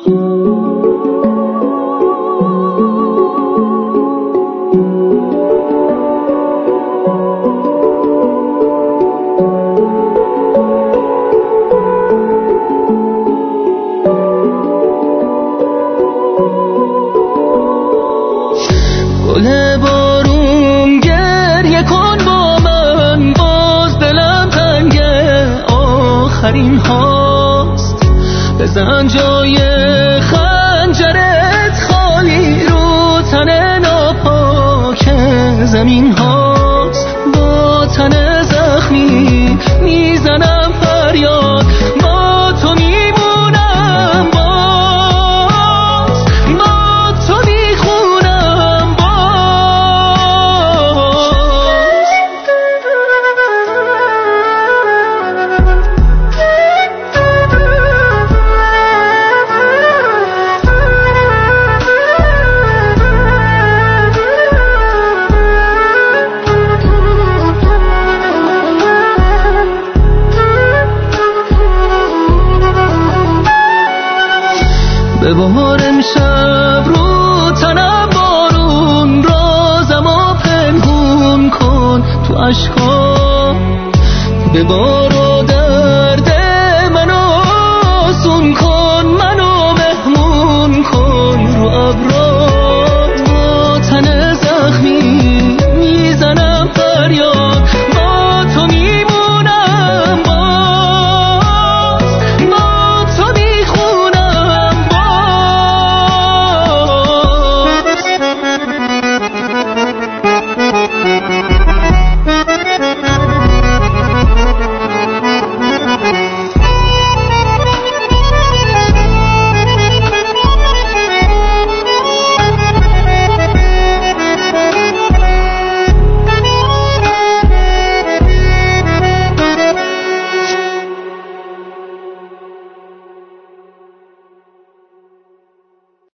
گل بارون گریه کن با من، باز دلم تنگه آخرین هاست. بزن جای خنجرت خالی رو تن ناپاک زمین هاست. با تن زخمی میزنم فریاد، با تو میمونم، باز با تو میخونم به بهار امشب رو تنم بارون، رازمو پنهون کن تو عشقا. به بار